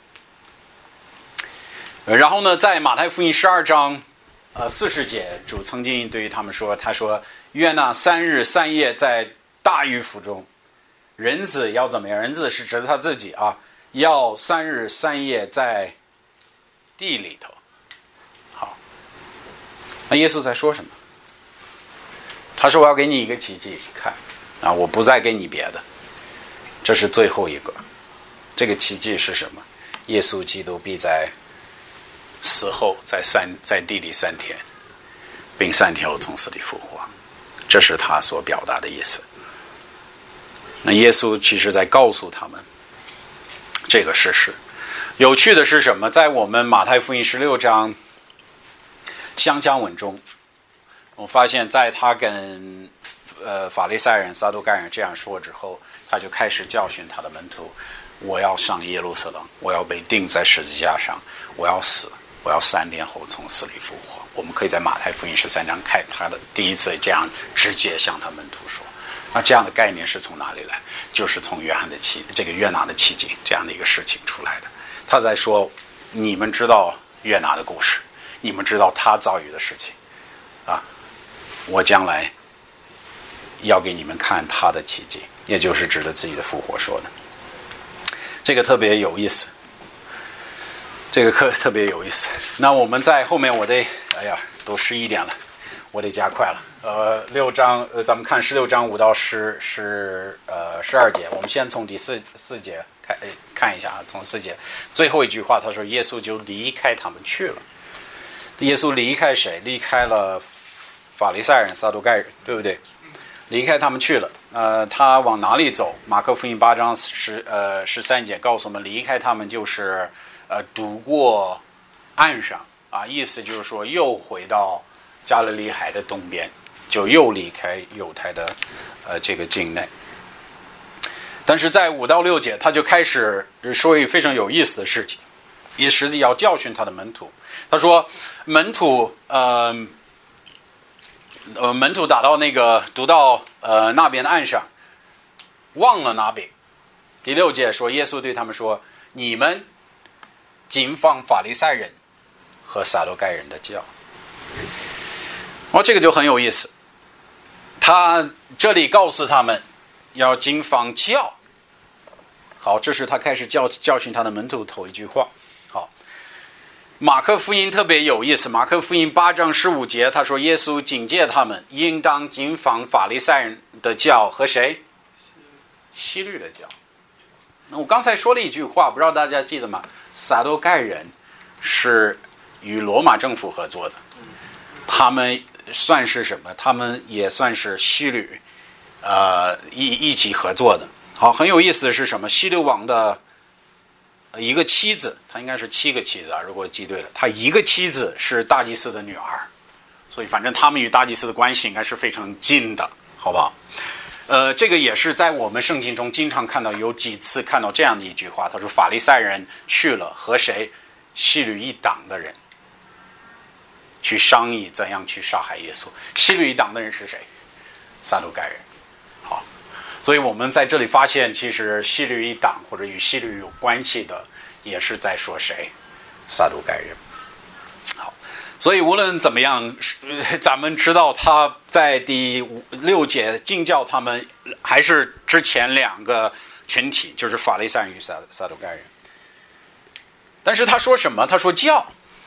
然后呢，在马太福音十二章，呃，四十节，主曾经对于他们说，他说：“愿那三日三夜在大鱼腹中，人子要怎么样？人子是指他自己啊，要三日三夜在地里头。”好，那耶稣在说什么？他说：“我要给你一个奇迹，看啊，我不再给你别的，这是最后一个。这个奇迹是什么？耶稣基督必在死后在三在地里三天，并三天后从死里复活，这是他所表达的意思。那耶稣其实在告诉他们这个事实。有趣的是什么？在我们马太福音十六章相加文中，我发现在他跟呃法利赛人、撒都该人这样说之后，他就开始教训他的门徒：我要上耶路撒冷，我要被钉在十字架上，我要死，我要三天后从死里复活。我们可以在马太福音十三章看他的第一次这样直接向他门徒说。那这样的概念是从哪里来？就是从约翰的奇这个约拿的奇迹这样的一个事情出来的。他在说，你们知道约拿的故事，你们知道他遭遇的事情啊，我将来要给你们看他的奇迹，也就是指着自己的复活说的。这个特别有意思，这个课特别有意思。那我们在后面，我得，哎呀，都十一点了，我得加快了。呃，六章，呃，咱们看十六章五到十十呃十二节。我们先从第四四节看看一下啊，从四节最后一句话，他说耶稣就离开他们去了。耶稣离开谁？离开了法利赛人、撒都该人，对不对？离开他们去了。呃，他往哪里走？马可福音八章十呃十三节告诉我们，离开他们就是呃渡过岸上啊，意思就是说又回到加利利海的东边，就又离开犹太的呃这个境内。但是在五到六节，他就开始说一个非常有意思的事情，也实际要教训他的门徒。他说，门徒呃。呃，门徒打到那个读到呃那边的岸上，忘了拿饼。第六节说，耶稣对他们说：“你们谨防法利赛人和撒都该人的教。”哦，这个就很有意思。他这里告诉他们要谨防教。好，这是他开始教教训他的门徒头一句话。好。马可福音特别有意思，马可福音八章十五节，他说耶稣警戒他们，应当谨防法利赛人的教和谁？希律的教。那我刚才说了一句话，不知道大家记得吗？撒都该人是与罗马政府合作的，他们算是什么？他们也算是希律，呃，一一起合作的。好，很有意思的是什么？希律王的一个妻子，他应该是七个妻子啊，如果记对了，他一个妻子是大祭司的女儿，所以反正他们与大祭司的关系应该是非常近的，好不好？呃，这个也是在我们圣经中经常看到，有几次看到这样的一句话，他说法利赛人去了和谁？希律一党的人去商议怎样去杀害耶稣。希律一党的人是谁？撒都该人。好。所以我们在这里发现，其实希律一党或者与希律有关系的，也是在说谁？撒都该人。好，所以无论怎么样，咱们知道他在第五六节禁教他们，还是之前两个群体，就是法利赛人与撒撒都该人。但是他说什么？他说教。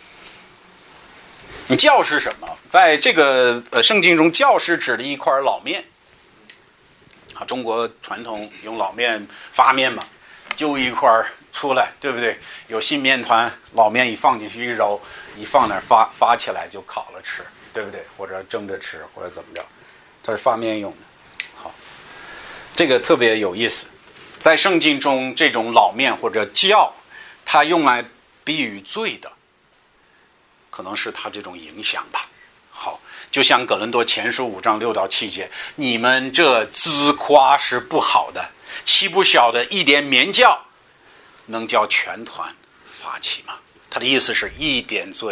你教是什么？在这个呃圣经中，教是指的一块老面。中国传统用老面发面嘛，就一块出来，对不对？有新面团，老面一放进去一揉，一放那儿发发起来就烤了吃，对不对？或者蒸着吃，或者怎么着，它是发面用的。好，这个特别有意思。在圣经中，这种老面或者酵，它用来比喻罪的，可能是它这种影响吧。好，就像哥林多前书五章六到七节，你们这自夸是不好的，岂不晓得一点棉酵能叫全团发起吗？他的意思是一点罪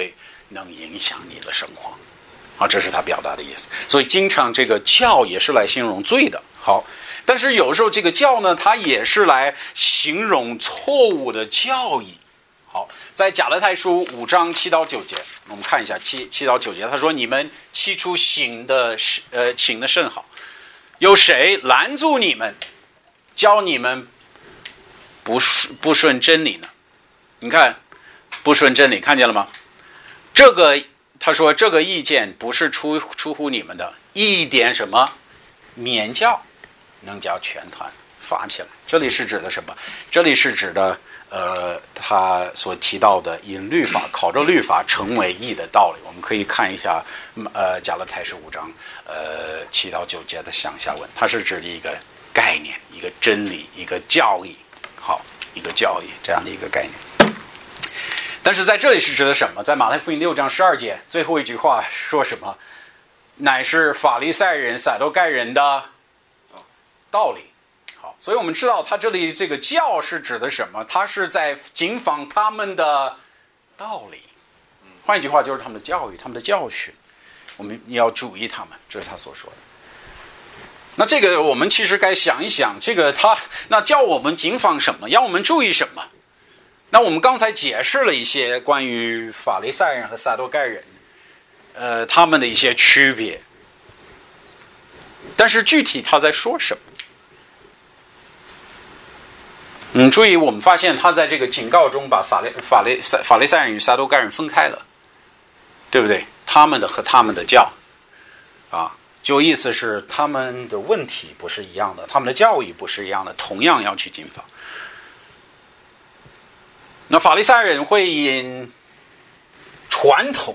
能影响你的生活。啊，这是他表达的意思。所以经常这个教也是来形容罪的。好，但是有时候这个教呢，它也是来形容错误的教义。好，在加拉太书五章七到九节，我们看一下七七到九节，他说：“你们起初行的呃行的甚好，有谁拦阻你们，教你们不不顺真理呢？”你看，不顺真理，看见了吗？这个他说这个意见不是出出乎你们的，一点什么免教能将全团发起来。这里是指的什么？这里是指的。呃，他所提到的因律法考着律法成为义的道理，我们可以看一下，呃，加拉太书五章，呃，七到九节的上下文，它是指的一个概念、一个真理、一个教义，好，一个教义这样的一个概念。但是在这里是指的什么？在马太福音六章十二节最后一句话说什么？乃是法利赛人、撒都该人的道理。所以我们知道他这里这个教是指的什么？他是在警防他们的道理，换一句话就是他们的教育、他们的教训，我们要注意他们，这是他所说的。那这个我们其实该想一想，这个他那叫我们警防什么？要我们注意什么？那我们刚才解释了一些关于法利赛人和撒都该人，呃，他们的一些区别，但是具体他在说什么？嗯，注意，我们发现他在这个警告中把法利法利法利赛人与撒都该人分开了，对不对？他们的和他们的教，啊，就意思是他们的问题不是一样的，他们的教义不是一样的，同样要去警防。那法利赛人会因传统、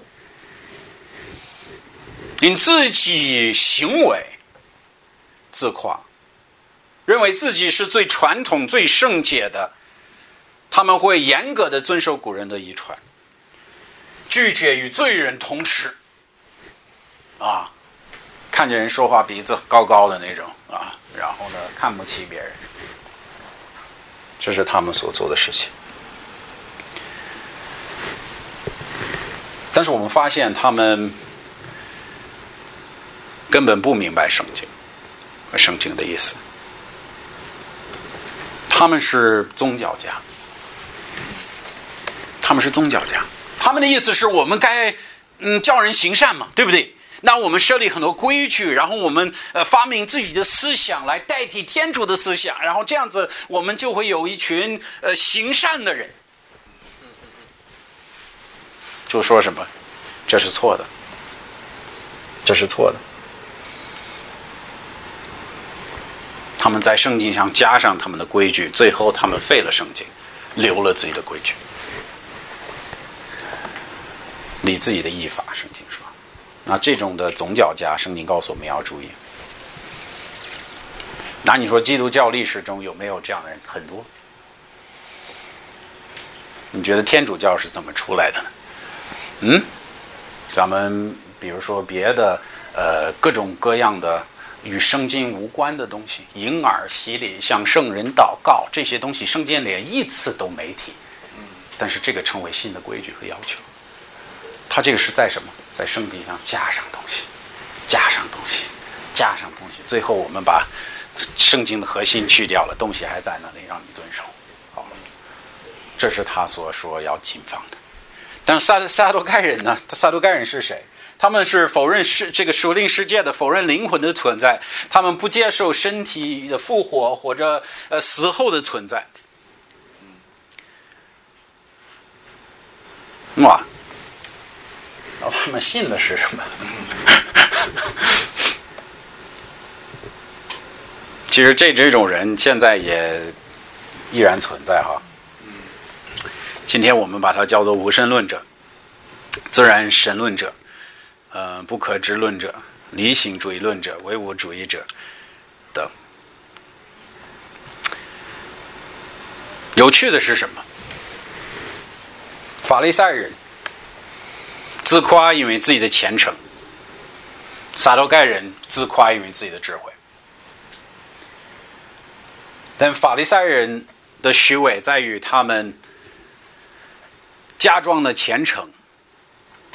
因自己行为自夸。认为自己是最传统、最圣洁的，他们会严格的遵守古人的遗传，拒绝与罪人同吃，啊，看见人说话鼻子高高的那种啊，然后呢看不起别人，这是他们所做的事情。但是我们发现他们根本不明白圣经和圣经的意思。他们是宗教家，他们是宗教家，他们的意思是我们该嗯叫人行善嘛，对不对？那我们设立很多规矩，然后我们呃发明自己的思想来代替天主的思想，然后这样子我们就会有一群呃行善的人。就说什么？这是错的，这是错的。他们在圣经上加上他们的规矩，最后他们废了圣经，留了自己的规矩，立自己的义法。圣经说，那这种的宗教家，圣经告诉我们要注意。那你说基督教历史中有没有这样的人？很多。你觉得天主教是怎么出来的呢？嗯，咱们比如说别的呃各种各样的与圣经无关的东西，婴儿洗礼、向圣人祷告，这些东西圣经连一次都没提，但是这个成为新的规矩和要求。它这个是在什么？在圣经上加上东西，加上东西，加上东西，最后我们把圣经的核心去掉了，东西还在那里让你遵守。好，这是他所说要禁放的。但是撒撒都该人呢？撒都该人是谁？他们是否认世这个属灵世界的，否认灵魂的存在，他们不接受身体的复活或者呃死后的存在。哇，然后他们信的是什么？其实这这种人现在也依然存在哈。今天我们把它叫做无神论者、自然神论者、呃不可知论者、理性主义论者、唯物主义者等。有趣的是什么？法利赛人自夸因为自己的虔诚，撒都该人自夸因为自己的智慧。但法利赛人的虚伪在于他们假装的虔诚，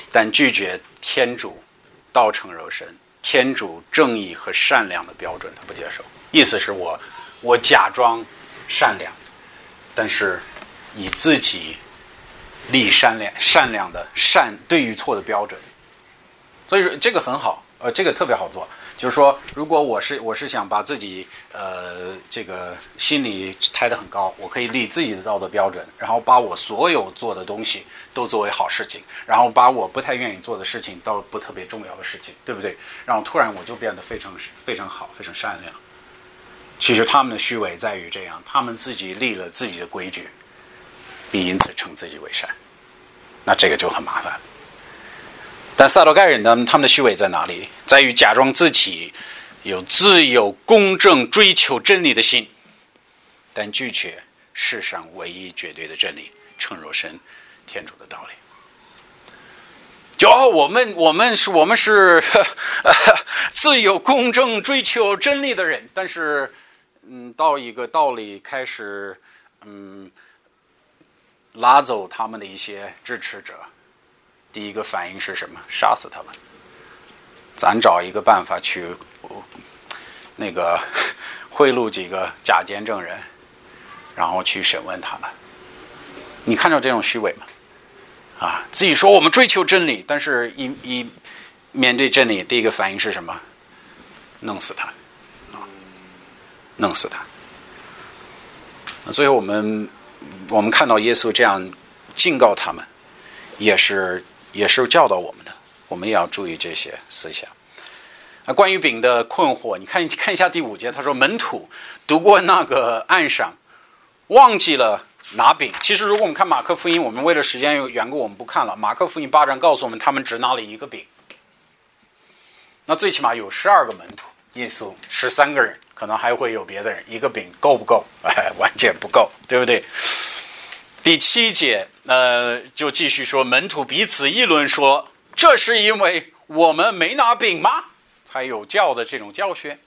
但拒绝天主道成肉身、天主正义和善良的标准，他不接受。意思是我我假装善良，但是以自己立善良善良的善对与错的标准。所以说这个很好，呃，这个特别好做。就是说，如果我是我是想把自己呃这个心理抬得很高，我可以立自己的道德标准，然后把我所有做的东西都作为好事情，然后把我不太愿意做的事情当不特别重要的事情，对不对？然后突然我就变得非常非常好，非常善良。其实他们的虚伪在于这样，他们自己立了自己的规矩，并因此称自己为善，那这个就很麻烦。但撒都该人呢，他们的虚伪在哪里？在于假装自己有自由、公正、追求真理的心，但拒绝世上唯一绝对的真理，称肉身天主的道理。就哦，我们我们是我们是呵呵自由、公正、追求真理的人，但是嗯，到一个道理开始嗯拉走他们的一些支持者。第一个反应是什么？杀死他们。咱找一个办法去，那个贿赂几个假见证人，然后去审问他们。你看到这种虚伪吗？啊，自己说我们追求真理，但是一一面对真理，第一个反应是什么？弄死他，啊，弄死他。所以我们我们看到耶稣这样警告他们，也是。也是教导我们的，我们也要注意这些思想。那关于饼的困惑，你看看一下第五节，他说门徒读过那个岸上，忘记了拿饼。其实如果我们看马可福音，我们为了时间缘故我们不看了。马可福音八章告诉我们，他们只拿了一个饼。那最起码有十二个门徒，耶稣十三个人，可能还会有别的人，一个饼够不够？哎，完全不够，对不对？第七节，呃，就继续说，门徒彼此议论说，这是因为我们没拿饼吗？才有教的这种教训。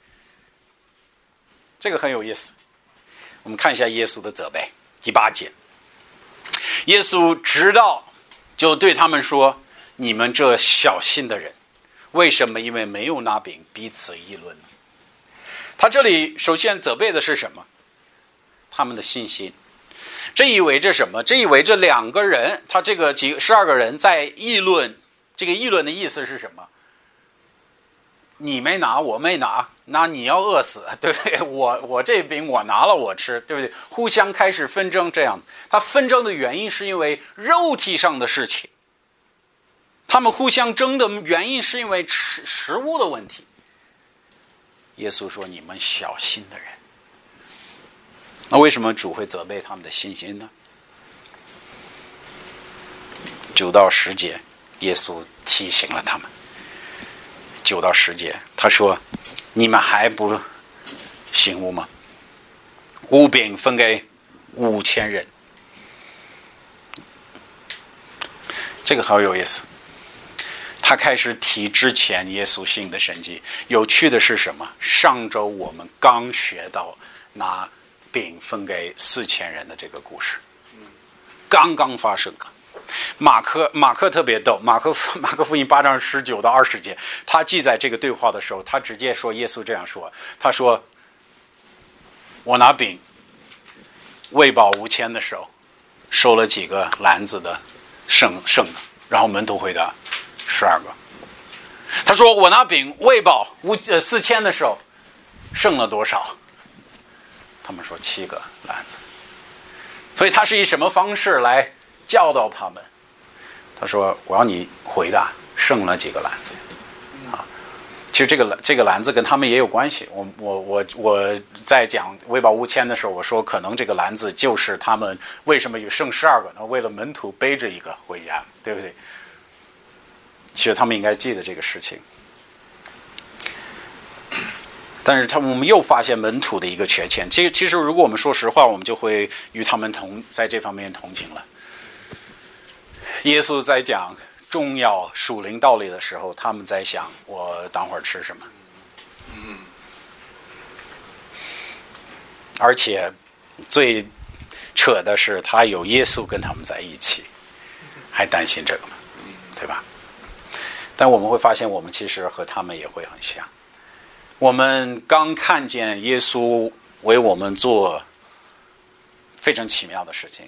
这个很有意思。我们看一下耶稣的责备，第八节，耶稣知道，就对他们说：“你们这小信的人，为什么因为没有拿饼彼此议论呢？”他这里首先责备的是什么？他们的信心。这意味着什么？这意味着两个人，他这个几十二个人在议论。这个议论的意思是什么？你没拿，我没拿，那你要饿死，对不对？我我这饼我拿了，我吃，对不对？互相开始纷争，这样子。他纷争的原因是因为肉体上的事情，他们互相争的原因是因为吃食物的问题。耶稣说：“你们小心的人。”那为什么主会责备他们的信心呢？九到十节，耶稣提醒了他们。九到十节，他说：“你们还不醒悟吗？五饼分给五千人。”这个好有意思。他开始提之前耶稣行的神迹。有趣的是什么？上周我们刚学到拿饼分给四千人的这个故事，刚刚发生了。马可马可特别逗，马可马可福音八章十九到二十节，他记载这个对话的时候，他直接说耶稣这样说，他说：“我拿饼喂饱五千的时候，收了几个篮子的剩剩的，然后门徒回答十二个。他说我拿饼喂饱五呃四千的时候，剩了多少？他们说七个篮子。所以他是以什么方式来教导他们？他说我要你回答剩了几个篮子啊。其实这个这个篮子跟他们也有关系。我我我我在讲喂饱五千的时候，我说可能这个篮子就是他们为什么有剩十二个呢？为了门徒背着一个回家，对不对？其实他们应该记得这个事情。但是他们我们又发现门徒的一个缺陷。其实其实如果我们说实话，我们就会与他们同在这方面同情了。耶稣在讲重要属灵道理的时候，他们在想我等会儿吃什么。而且最扯的是他有耶稣跟他们在一起，还担心这个吗？ 对吧？但我们会发现，我们其实和他们也会很像。我们刚看见耶稣为我们做非常奇妙的事情，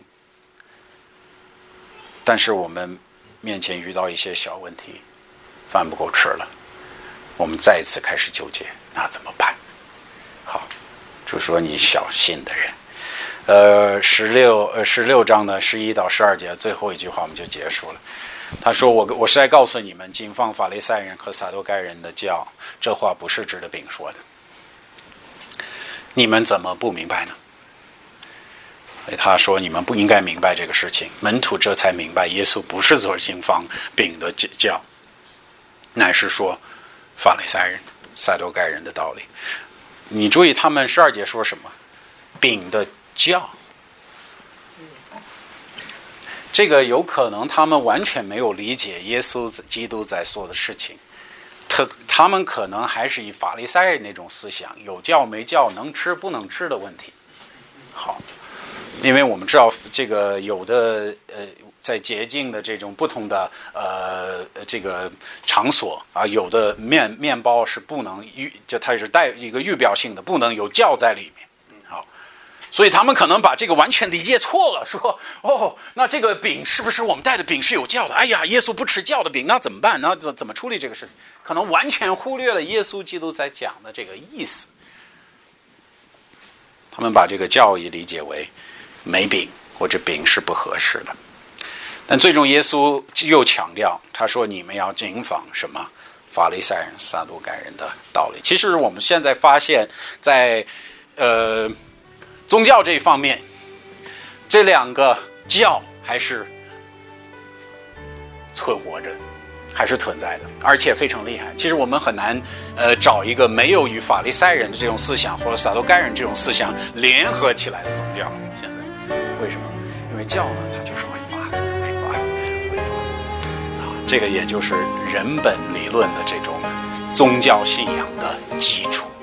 但是我们面前遇到一些小问题，饭不够吃了，我们再一次开始纠结，那怎么办？好，就说你小心的人。呃，十六呃十六章的十一到十二节最后一句话我们就结束了。他说我我是来告诉你们，警方法利赛人和撒都该人的教，这话不是指着饼说的，你们怎么不明白呢？所以他说你们不应该明白这个事情。门徒这才明白，耶稣不是做警方饼的教，乃是说法利赛人撒都该人的道理。你注意他们十二节说什么？饼的教，这个有可能他们完全没有理解耶稣基督在做的事情，他他们可能还是以法利赛人那种思想，有教没教，能吃不能吃的问题。好，因为我们知道这个有的呃在洁净的这种不同的呃这个场所啊，有的面面包是不能预，就它是带一个预表性的，不能有酵在里面。好，所以他们可能把这个完全理解错了，说哦，那这个饼是不是我们带的饼是有酵的？哎呀，耶稣不吃酵的饼，那怎么办？那怎怎么处理这个事情？可能完全忽略了耶稣基督在讲的这个意思。他们把这个教义理解为没饼或者饼是不合适的。但最终耶稣又强调，他说你们要谨防什么？法利赛人撒都该人的道理。其实我们现在发现在呃宗教这一方面，这两个教还是存活着，还是存在的，而且非常厉害。其实我们很难呃找一个没有与法利赛人的这种思想或者撒都该人这种思想联合起来的宗教。现在为什么？因为教呢，它就是会发的，会发的，会发的啊。这个也就是人本理论的这种宗教信仰的基础。